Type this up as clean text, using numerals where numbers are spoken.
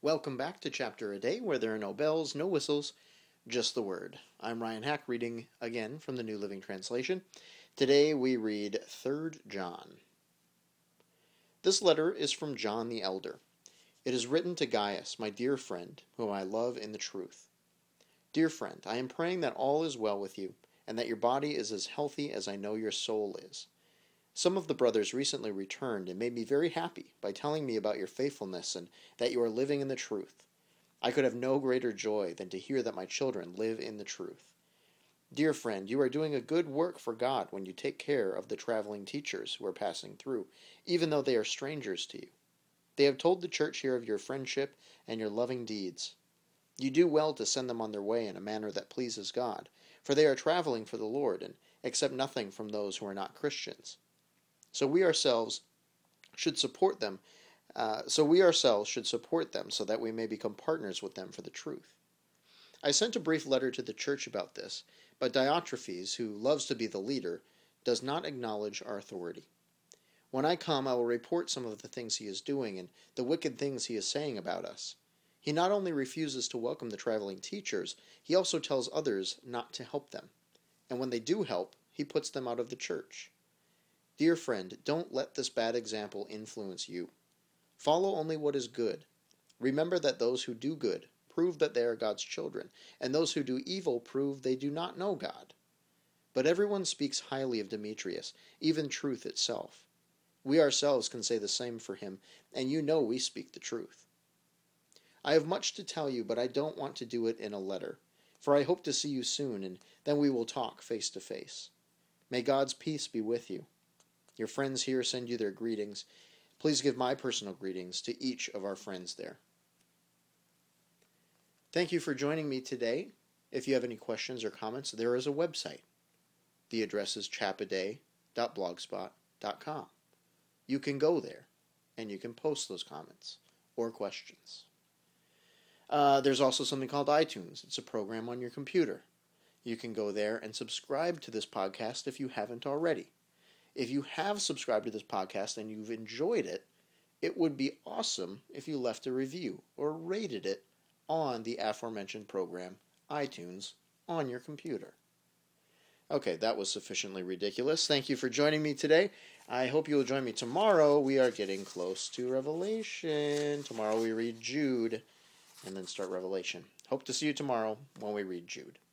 Welcome back to Chapter a Day, where there are no bells, no whistles, just the Word. I'm Ryan Hack, reading again from the New Living Translation. Today we read 3 John. This letter is from John the Elder. It is written to Gaius, my dear friend, whom I love in the truth. Dear friend, I am praying that all is well with you, and that your body is as healthy as I know your soul is. Some of the brothers recently returned and made me very happy by telling me about your faithfulness and that you are living in the truth. I could have no greater joy than to hear that my children live in the truth. Dear friend, you are doing a good work for God when you take care of the traveling teachers who are passing through, even though they are strangers to you. They have told the church here of your friendship and your loving deeds. You do well to send them on their way in a manner that pleases God, for they are traveling for the Lord and accept nothing from those who are not Christians. So we ourselves should support them so that we may become partners with them for the truth. I sent a brief letter to the church about this, but Diotrephes, who loves to be the leader, does not acknowledge our authority. When I come, I will report some of the things he is doing and the wicked things he is saying about us. He not only refuses to welcome the traveling teachers, he also tells others not to help them. And when they do help, he puts them out of the church. Dear friend, don't let this bad example influence you. Follow only what is good. Remember that those who do good prove that they are God's children, and those who do evil prove they do not know God. But everyone speaks highly of Demetrius, even truth itself. We ourselves can say the same for him, and you know we speak the truth. I have much to tell you, but I don't want to do it in a letter, for I hope to see you soon, and then we will talk face to face. May God's peace be with you. Your friends here send you their greetings. Please give my personal greetings to each of our friends there. Thank you for joining me today. If you have any questions or comments, there is a website. The address is chapaday.blogspot.com. You can go there, and you can post those comments or questions. There's also something called iTunes. It's a program on your computer. You can go there and subscribe to this podcast if you haven't already. If you have subscribed to this podcast and you've enjoyed it, it would be awesome if you left a review or rated it on the aforementioned program, iTunes, on your computer. Okay, that was sufficiently ridiculous. Thank you for joining me today. I hope you will join me tomorrow. We are getting close to Revelation. Tomorrow we read Jude and then start Revelation. Hope to see you tomorrow when we read Jude.